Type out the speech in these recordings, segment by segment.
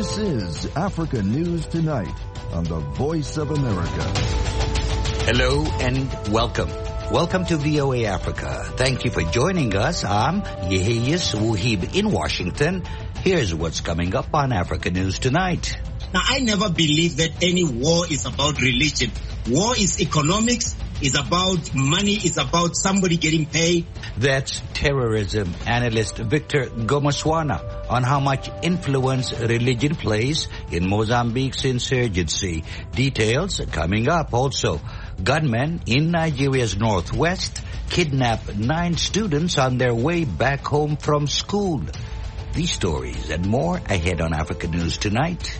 This is Africa News Tonight on the Voice of America. Hello and welcome. Welcome to VOA Africa. Thank you for joining us. I'm Yeheyes Wuhib in Washington. Here's what's coming up on Africa News Tonight. Now, I never believe that any war is about religion. War is economics, is about money, is about somebody getting paid. That's terrorism analyst Victor Gomaswana on how much influence religion plays in Mozambique's insurgency. Details coming up. Also, gunmen in Nigeria's northwest kidnap 9 students on their way back home from school. These stories and more ahead on Africa News Tonight.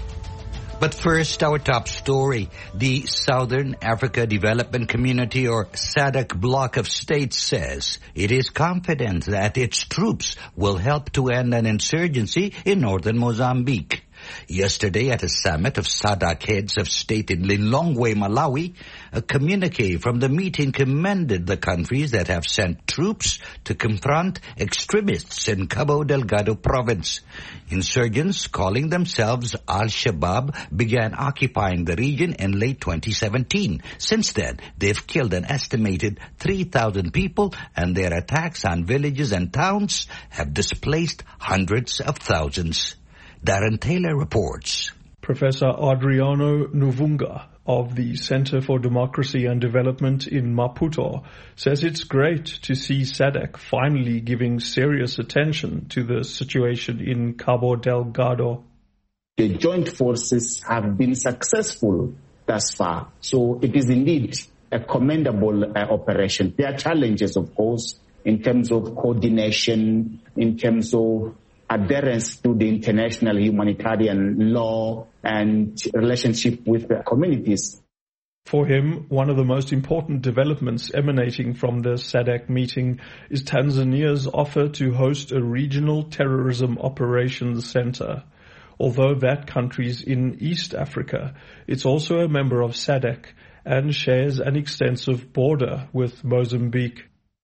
But first, our top story. The Southern Africa Development Community, or SADC bloc of states, says it is confident that its troops will help to end an insurgency in northern Mozambique. Yesterday, at a summit of SADC heads of state in Lilongwe, Malawi, a communique from the meeting commended the countries that have sent troops to confront extremists in Cabo Delgado province. Insurgents, calling themselves Al-Shabaab, began occupying the region in late 2017. Since then, they've killed an estimated 3,000 people, and their attacks on villages and towns have displaced hundreds of thousands. Darren Taylor reports. Professor Adriano Nuvunga of the Center for Democracy and Development in Maputo says it's great to see SADC finally giving serious attention to the situation in Cabo Delgado. The joint forces have been successful thus far, so it is indeed a commendable operation. There are challenges, of course, in terms of coordination, in terms of adherence to the international humanitarian law and relationship with the communities. For him, one of the most important developments emanating from the SADC meeting is Tanzania's offer to host a regional terrorism operations center. Although that country's in East Africa, it's also a member of SADC and shares an extensive border with Mozambique.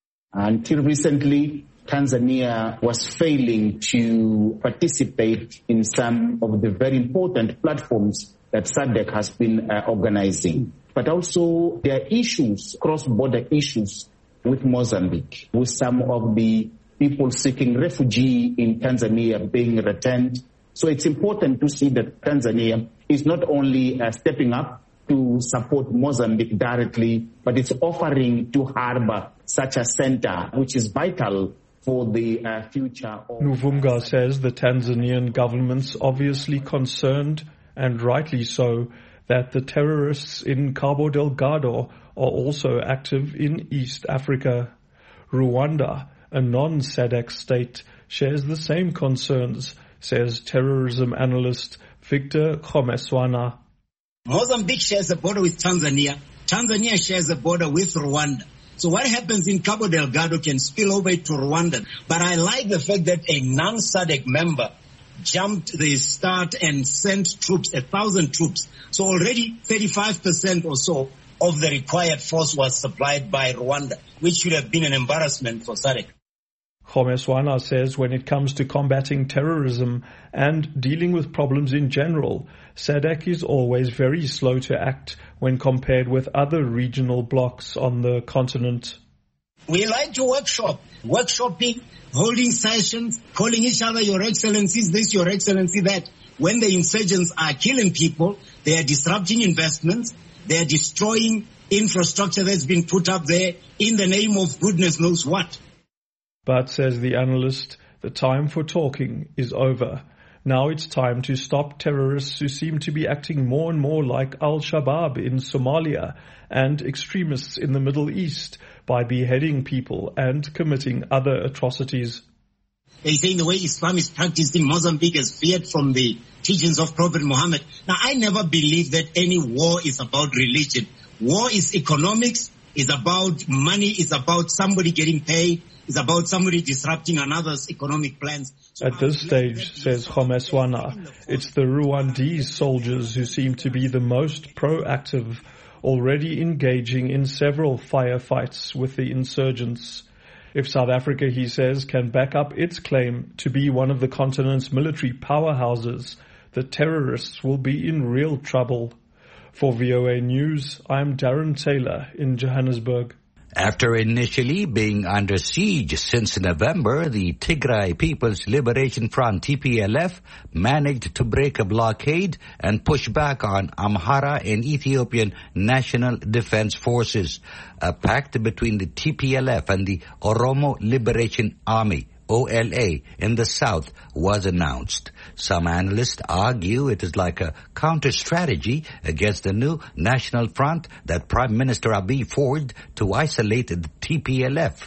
Until recently, Tanzania was failing to participate in some of the very important platforms that SADC has been organizing. But also there are issues, cross-border issues with Mozambique, with some of the people seeking refuge in Tanzania being returned. So it's important to see that Tanzania is not only stepping up to support Mozambique directly, but it's offering to harbor such a center, which is vital for the future. Nuvunga says the Tanzanian government's obviously concerned, and rightly so, that the terrorists in Cabo Delgado are also active in East Africa. Rwanda, a non-SADC state, shares the same concerns, says terrorism analyst Victor Gomaswana. Mozambique shares a border with Tanzania. Tanzania shares a border with Rwanda. So what happens in Cabo Delgado can spill over to Rwanda. But I like the fact that a non-SADC member jumped the start and sent troops, 1,000 troops. So already 35% or so of the required force was supplied by Rwanda, which should have been an embarrassment for SADC. Gomaswana says when it comes to combating terrorism and dealing with problems in general, SADC is always very slow to act when compared with other regional blocs on the continent. We like to workshopping, holding sessions, calling each other Your Excellencies, this, Your Excellency, that. When the insurgents are killing people, they are disrupting investments, they are destroying infrastructure that's been put up there in the name of goodness knows what. But, says the analyst, the time for talking is over. Now it's time to stop terrorists who seem to be acting more and more like Al-Shabaab in Somalia and extremists in the Middle East by beheading people and committing other atrocities. They say the way Islam is practiced in Mozambique is veered from the teachings of Prophet Muhammad. Now, I never believed that any war is about religion. War is economics, is about money, is about somebody getting paid, is about somebody disrupting another's economic plans. So at this stage, says Gomaswana, it's the Rwandese soldiers who seem to be the most proactive, already engaging in several firefights with the insurgents. If South Africa, he says, can back up its claim to be one of the continent's military powerhouses, the terrorists will be in real trouble. For VOA News, I'm Darren Taylor in Johannesburg. After initially being under siege since November, the Tigray People's Liberation Front, TPLF, managed to break a blockade and push back on Amhara and Ethiopian National Defense Forces. A pact between the TPLF and the Oromo Liberation Army, OLA, in the south was announced. Some analysts argue it is like a counter-strategy against the new National Front that Prime Minister Abiy forged to isolate the TPLF.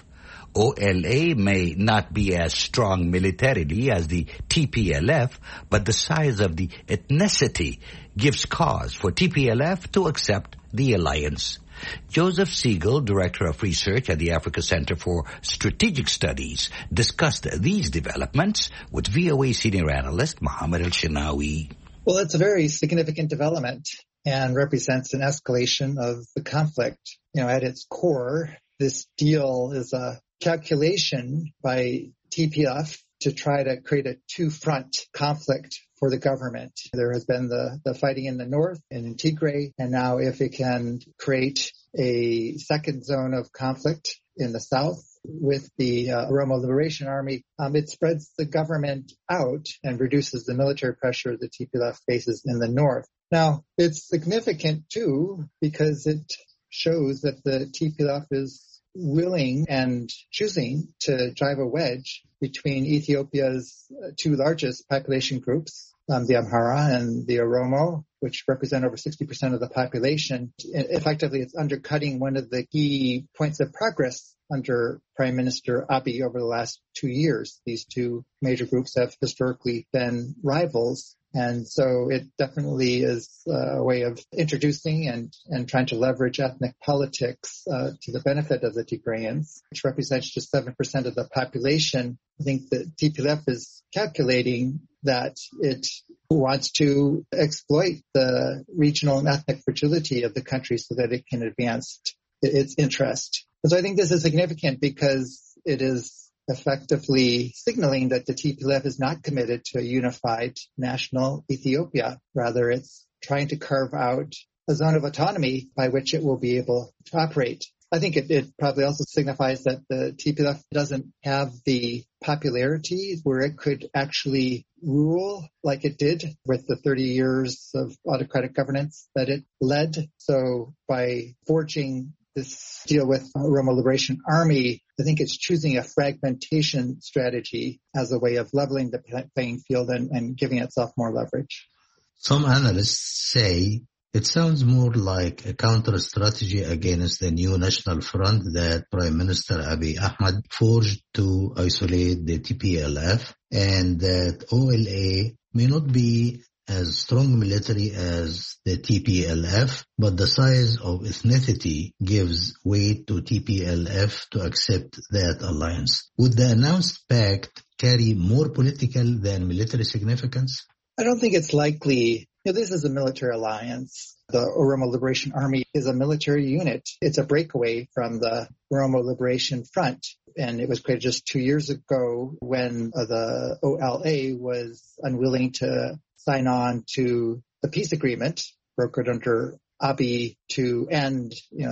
OLA may not be as strong militarily as the TPLF, but the size of the ethnicity gives cause for TPLF to accept the alliance. Joseph Siegel, Director of Research at the Africa Center for Strategic Studies, discussed these developments with VOA senior analyst Mohammed El-Shenawi. Well, it's a very significant development and represents an escalation of the conflict. At its core, this deal is a calculation by TPLF to try to create a two-front conflict for the government. There has been the fighting in the north and in Tigray, and now if it can create a second zone of conflict in the south with the Oromo Liberation Army, it spreads the government out and reduces the military pressure the TPLF faces in the north. Now, it's significant too because it shows that the TPLF is willing and choosing to drive a wedge between Ethiopia's two largest population groups, the Amhara and the Oromo, which represent over 60% of the population. Effectively, it's undercutting one of the key points of progress under Prime Minister Abiy over the last 2 years. These two major groups have historically been rivals. And so it definitely is a way of introducing and trying to leverage ethnic politics to the benefit of the Tigrayans, which represents just 7% of the population. I think that TPLF is calculating that it wants to exploit the regional and ethnic fragility of the country so that it can advance its interest. So I think this is significant because it is effectively signaling that the TPLF is not committed to a unified national Ethiopia. Rather, it's trying to carve out a zone of autonomy by which it will be able to operate. I think it probably also signifies that the TPLF doesn't have the popularity where it could actually rule like it did with the 30 years of autocratic governance that it led. So by forging this deal with Oromo Liberation Army, I think it's choosing a fragmentation strategy as a way of leveling the playing field and giving itself more leverage. Some analysts say it sounds more like a counter-strategy against the new National Front that Prime Minister Abiy Ahmed forged to isolate the TPLF, and that OLA may not be as strong military as the TPLF, but the size of ethnicity gives weight to TPLF to accept that alliance. Would the announced pact carry more political than military significance? I don't think it's likely. This is a military alliance. The Oromo Liberation Army is a military unit. It's a breakaway from the Oromo Liberation Front. And it was created just 2 years ago when the OLA was unwilling to sign on to the peace agreement brokered under Abiy to end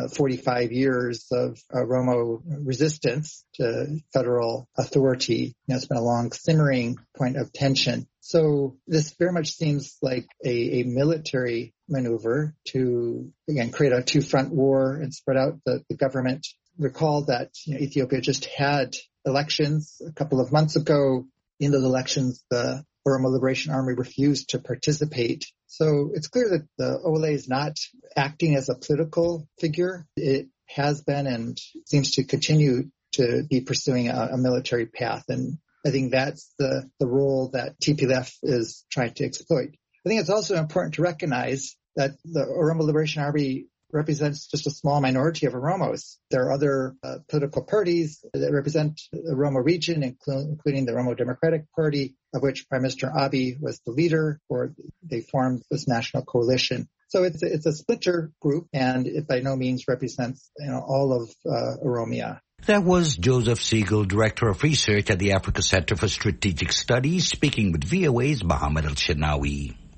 45 years of Oromo resistance to federal authority. It's been a long simmering point of tension. So this very much seems like a military maneuver to, again, create a two-front war and spread out the government. Recall that Ethiopia just had elections a couple of months ago. In those elections, the Oromo Liberation Army refused to participate. So it's clear that the OLA is not acting as a political figure. It has been and seems to continue to be pursuing a military path. And I think that's the role that TPLF is trying to exploit. I think it's also important to recognize that the Oromo Liberation Army represents just a small minority of Oromos. There are other political parties that represent the Oromo region, including the Oromo Democratic Party, of which Prime Minister Abiy was the leader, or they formed this national coalition. So it's a splinter group, and it by no means represents all of Oromia. That was Joseph Siegel, Director of Research at the Africa Center for Strategic Studies, speaking with VOA's Mohammed El-Shenawi.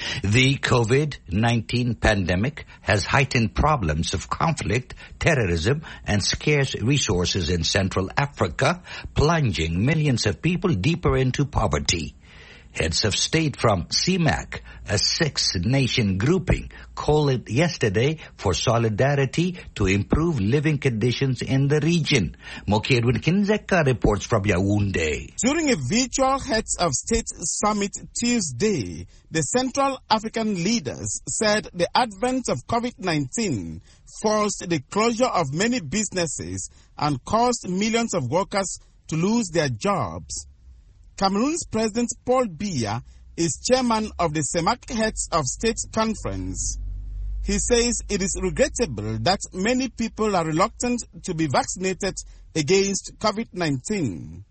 The COVID-19 pandemic has heightened problems of conflict, terrorism, and scarce resources in Central Africa, plunging millions of people deeper into poverty. Heads of state from CIMAC, a six-nation grouping, called yesterday for solidarity to improve living conditions in the region. Moki Edwin Kinzeka reports from Yaoundé. During a virtual Heads of State summit Tuesday, the Central African leaders said the advent of COVID-19 forced the closure of many businesses and caused millions of workers to lose their jobs. Cameroon's President Paul Biya is chairman of the CIMAC Heads of State Conference. He says it is regrettable that many people are reluctant to be vaccinated against COVID-19.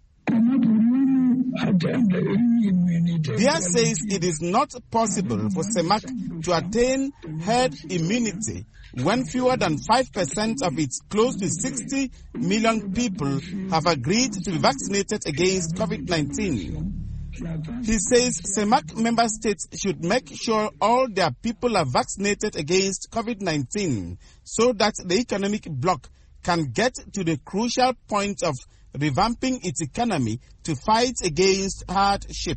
Biya says it is not possible for CIMAC to attain herd immunity when fewer than 5% of its close to 60 million people have agreed to be vaccinated against COVID-19. He says CIMAC member states should make sure all their people are vaccinated against COVID-19 so that the economic bloc can get to the crucial point of revamping its economy to fight against hardship.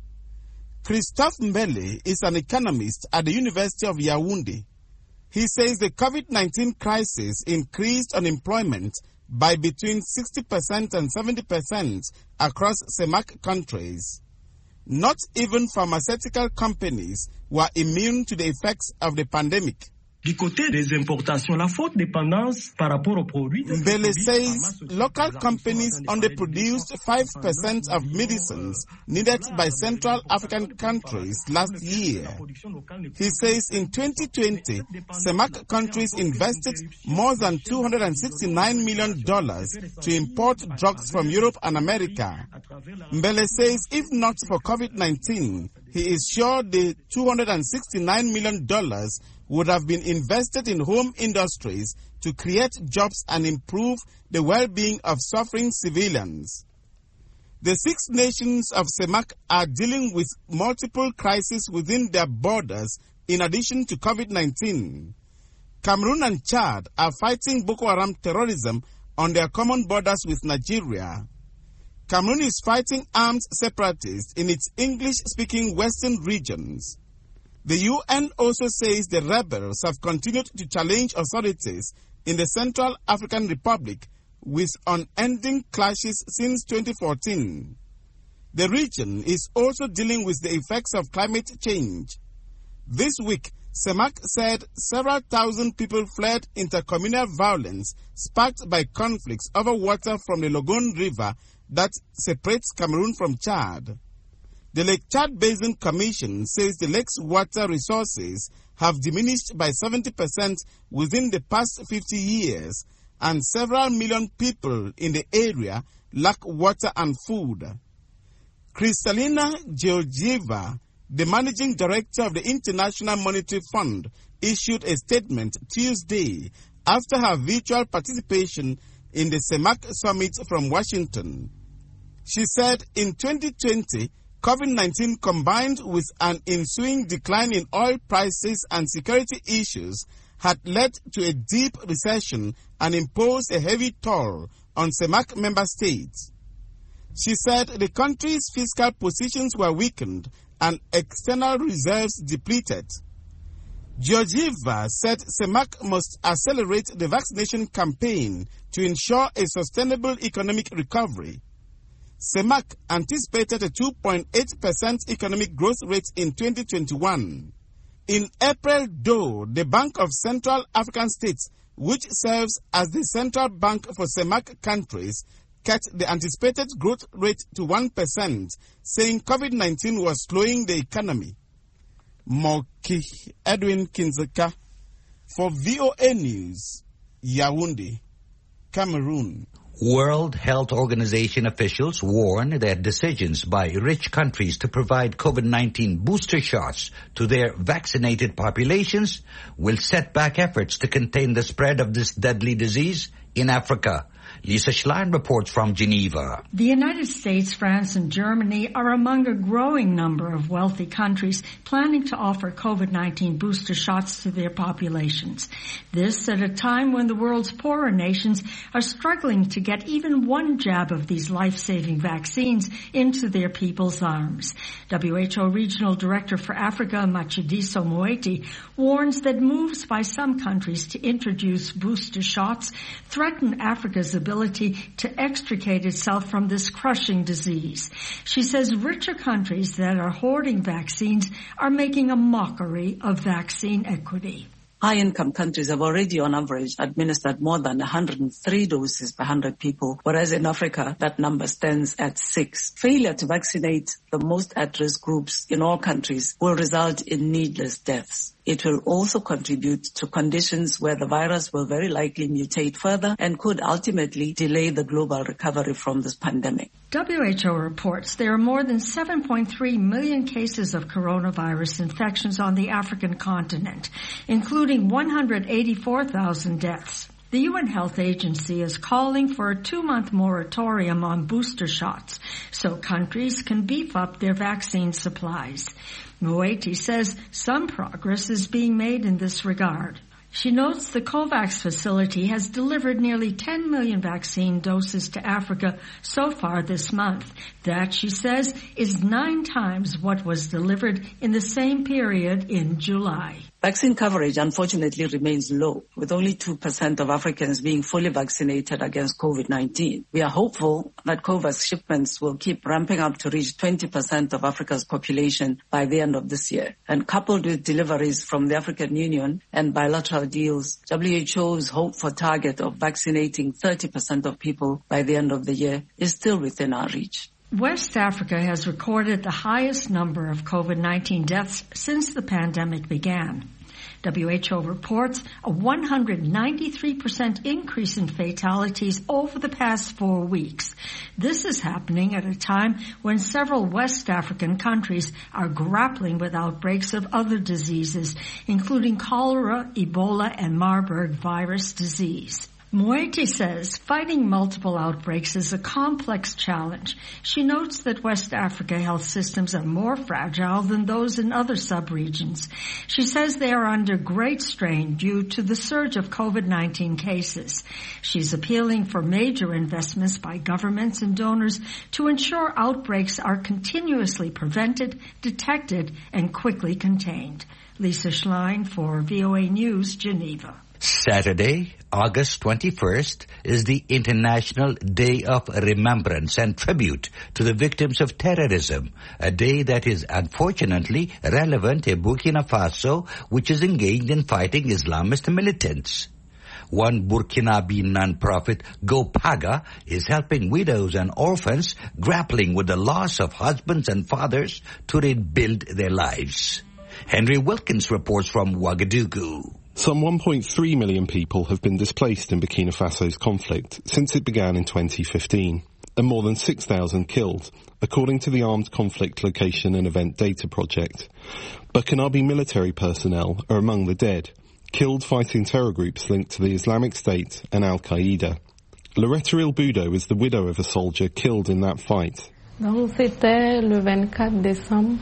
Christophe Mbele is an economist at the University of Yaoundé. He says the COVID-19 crisis increased unemployment by between 60% and 70% across CIMAC countries. Not even pharmaceutical companies were immune to the effects of the pandemic. Du côté des importations, la forte dépendance par rapport aux produits. Mbele says local companies underproduced 5% of medicines needed by Central African countries last year. He says in 2020, CIMAC countries invested more than $269 million to import drugs from Europe and America. Mbele says if not for COVID-19, he is sure the $269 million would have been invested in home industries to create jobs and improve the well-being of suffering civilians. The six nations of CIMAC are dealing with multiple crises within their borders in addition to COVID-19. Cameroon and Chad are fighting Boko Haram terrorism on their common borders with Nigeria. Cameroon is fighting armed separatists in its English-speaking western regions. The UN also says the rebels have continued to challenge authorities in the Central African Republic with unending clashes since 2014. The region is also dealing with the effects of climate change. This week, CIMAC said several thousand people fled intercommunal violence sparked by conflicts over water from the Logone River that separates Cameroon from Chad. The Lake Chad Basin Commission says the lake's water resources have diminished by 70% within the past 50 years, and several million people in the area lack water and food. Kristalina Georgieva, the managing director of the International Monetary Fund, issued a statement Tuesday after her virtual participation in the CIMAC summit from Washington. She said in 2020, COVID-19 combined with an ensuing decline in oil prices and security issues had led to a deep recession and imposed a heavy toll on CIMAC member states. She said the country's fiscal positions were weakened and external reserves depleted. Georgieva said CIMAC must accelerate the vaccination campaign to ensure a sustainable economic recovery. CIMAC anticipated a 2.8% economic growth rate in 2021. In April, though, the Bank of Central African States, which serves as the central bank for CIMAC countries, cut the anticipated growth rate to 1%, saying COVID-19 was slowing the economy. Moki Edwin Kinzeka for VOA News, Yaoundé, Cameroon. World Health Organization officials warn that decisions by rich countries to provide COVID-19 booster shots to their vaccinated populations will set back efforts to contain the spread of this deadly disease in Africa. Lisa Schlein reports from Geneva. The United States, France, and Germany are among a growing number of wealthy countries planning to offer COVID-19 booster shots to their populations. This at a time when the world's poorer nations are struggling to get even one jab of these life-saving vaccines into their people's arms. WHO Regional Director for Africa, Matshidiso Moeti, warns that moves by some countries to introduce booster shots threaten Africa's ability to extricate itself from this crushing disease. She says richer countries that are hoarding vaccines are making a mockery of vaccine equity. High-income countries have already, on average, administered more than 103 doses per 100 people, whereas in Africa, that number stands at 6. Failure to vaccinate the most at-risk groups in all countries will result in needless deaths. It will also contribute to conditions where the virus will very likely mutate further and could ultimately delay the global recovery from this pandemic. WHO reports there are more than 7.3 million cases of coronavirus infections on the African continent, including 184,000 deaths. The UN Health Agency is calling for a 2-month moratorium on booster shots so countries can beef up their vaccine supplies. Moeti says some progress is being made in this regard. She notes the COVAX facility has delivered nearly 10 million vaccine doses to Africa so far this month. That, she says, is 9 times what was delivered in the same period in July. Vaccine coverage, unfortunately, remains low, with only 2% of Africans being fully vaccinated against COVID-19. We are hopeful that COVAX shipments will keep ramping up to reach 20% of Africa's population by the end of this year. And coupled with deliveries from the African Union and bilateral deals, WHO's hope for target of vaccinating 30% of people by the end of the year is still within our reach. West Africa has recorded the highest number of COVID-19 deaths since the pandemic began. WHO reports a 193% increase in fatalities over the past 4 weeks. This is happening at a time when several West African countries are grappling with outbreaks of other diseases, including cholera, Ebola, and Marburg virus disease. Moeti says fighting multiple outbreaks is a complex challenge. She notes that West Africa health systems are more fragile than those in other sub-regions. She says they are under great strain due to the surge of COVID-19 cases. She's appealing for major investments by governments and donors to ensure outbreaks are continuously prevented, detected, and quickly contained. Lisa Schlein for VOA News, Geneva. Saturday, August 21st, is the International Day of Remembrance and Tribute to the victims of terrorism, a day that is unfortunately relevant in Burkina Faso, which is engaged in fighting Islamist militants. One Burkinabe non-profit, GoPaga, is helping widows and orphans grappling with the loss of husbands and fathers to rebuild their lives. Henry Wilkins reports from Ouagadougou. Some 1.3 million people have been displaced in Burkina Faso's conflict since it began in 2015, and more than 6,000 killed, according to the Armed Conflict Location and Event Data Project. Burkinabe military personnel are among the dead, killed fighting terror groups linked to the Islamic State and Al-Qaeda. Loretta Ilbudo is the widow of a soldier killed in that fight. C'était le 24 décembre.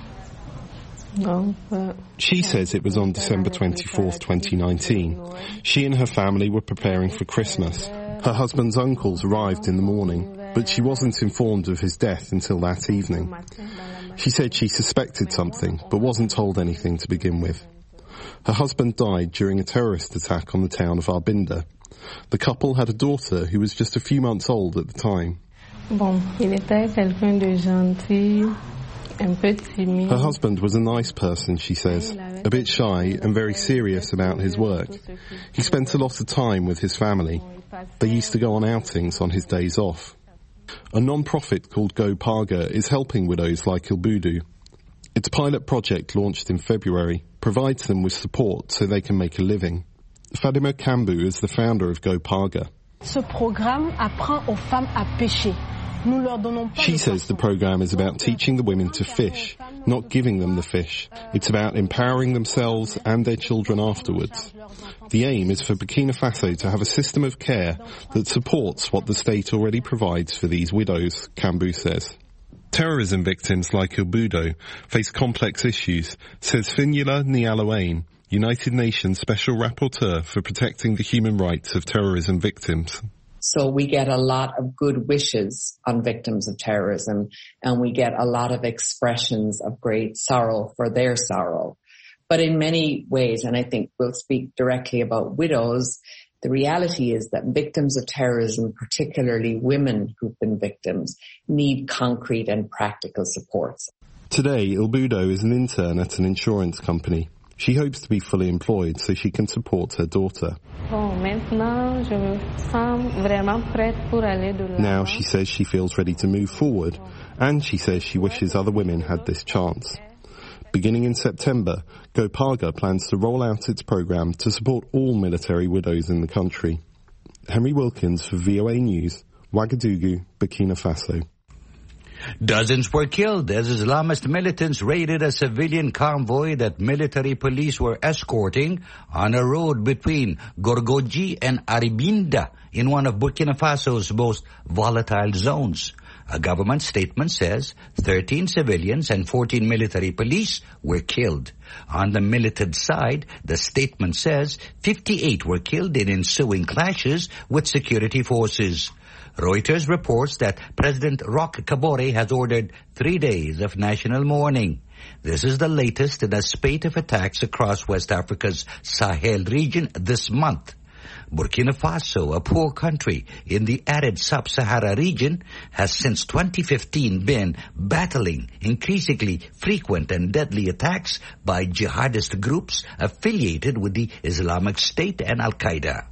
She says it was on December 24th, 2019. She and her family were preparing for Christmas. Her husband's uncles arrived in the morning, but she wasn't informed of his death until that evening. She said she suspected something, but wasn't told anything to begin with. Her husband died during a terrorist attack on the town of Arbinda. The couple had a daughter who was just a few months old at the time. Il était quelqu'un de gentil. Her husband was a nice person, she says, a bit shy and very serious about his work. He spent a lot of time with his family. They used to go on outings on his days off. A non-profit called GoPaga is helping widows like Ilbudu. Its pilot project, launched in February, provides them with support so they can make a living. Fadima Kambu is the founder of GoPaga. Ce programme apprend aux femmes à pêcher. She says the program is about teaching the women to fish. not giving them the fish. It's about empowering themselves and their children afterwards. The aim is for Burkina Faso to have a system of care that supports what the state already provides for these widows, Kambu says. Terrorism victims like Ilbudo face complex issues, says Finula Nialoane, United Nations Special Rapporteur for protecting the human rights of terrorism victims. So we get a lot of good wishes on victims of terrorism, and we get a lot of expressions of great sorrow for their sorrow. But in many ways, and I think we'll speak directly about widows, the reality is that victims of terrorism, particularly women who've been victims, need concrete and practical supports. Today, Ilbudo is an intern at an insurance company. She hopes to be fully employed so she can support her daughter. Now she says she feels ready to move forward, and she says she wishes other women had this chance. Beginning in September, Gopaga plans to roll out its program to support all military widows in the country. Henry Wilkins for VOA News, Ouagadougou, Burkina Faso. Dozens were killed as Islamist militants raided a civilian convoy that military police were escorting on a road between Gorgodji and Aribinda in one of Burkina Faso's most volatile zones. A government statement says 13 civilians and 14 military police were killed. On the militant side, the statement says 58 were killed in ensuing clashes with security forces. Reuters reports that President Roch Kabore has ordered 3 days of national mourning. This is the latest in a spate of attacks across West Africa's Sahel region this month. Burkina Faso, a poor country in the arid sub-Sahara region, has since 2015 been battling increasingly frequent and deadly attacks by jihadist groups affiliated with the Islamic State and Al-Qaeda.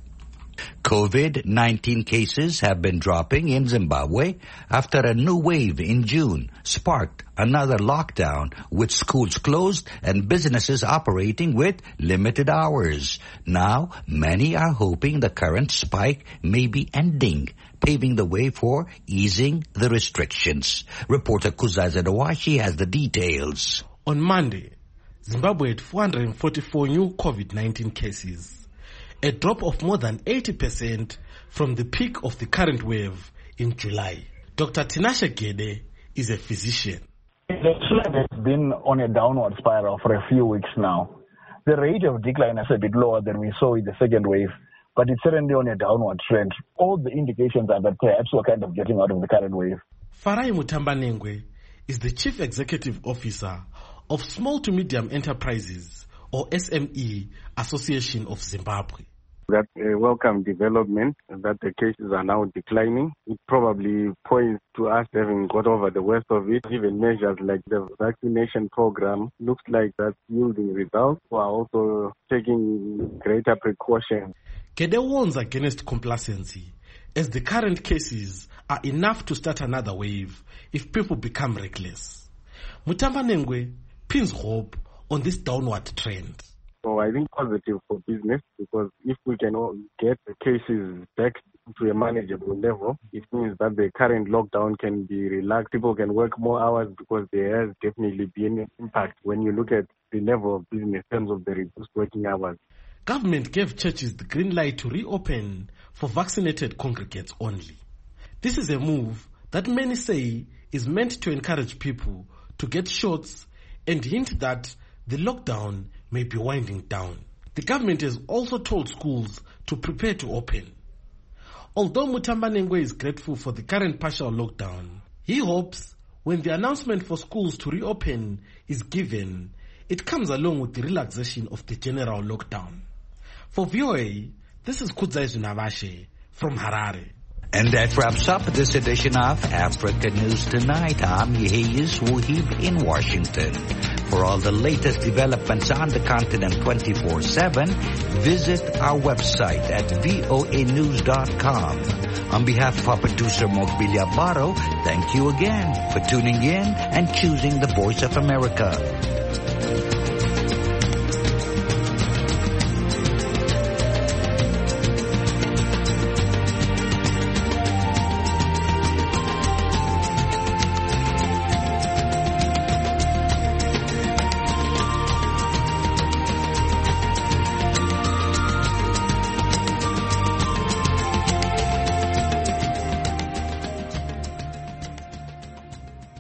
COVID-19 cases have been dropping in Zimbabwe after a new wave in June sparked another lockdown with schools closed and businesses operating with limited hours. Now, many are hoping the current spike may be ending, paving the way for easing the restrictions. Reporter Kuzaza Dawashi has the details. On Monday, Zimbabwe had 444 new COVID-19 cases, a drop of more than 80% from the peak of the current wave in July. Dr. Tinashe Gede is a physician. The trend has been on a downward spiral for a few weeks now. The rate of decline is a bit lower than we saw in the second wave, but it's certainly on a downward trend. All the indications are that perhaps we're kind of getting out of the current wave. Farai Mutambanengwe is the Chief Executive Officer of Small to Medium Enterprises, or SME, Association of Zimbabwe. That's a welcome development that the cases are now declining. It probably points to us having got over the worst of it. Even measures like the vaccination program looks like that's yielding results. We are also taking greater precautions. Gede warns against complacency, as the current cases are enough to start another wave if people become reckless. Mutambanengwe pins hope on this downward trend. So I think positive for business, because if we can get the cases back to a manageable level, it means that the current lockdown can be relaxed. People can work more hours because there has definitely been an impact when you look at the level of business in terms of the reduced working hours. Government gave churches the green light to reopen for vaccinated congregates only. This is a move that many say is meant to encourage people to get shots and hint that the lockdown may be winding down. The government has also told schools to prepare to open. Although Mutambanengwe is grateful for the current partial lockdown, he hopes when the announcement for schools to reopen is given, it comes along with the relaxation of the general lockdown. For VOA, this is Kudzai Zunavashe from Harare. And that wraps up this edition of Africa News Tonight. I'm Yeheyes Wuhib in Washington. For all the latest developments on the continent 24/7, visit our website at voanews.com. On behalf of our producer Mokbilia Baro, thank you again for tuning in and choosing the Voice of America.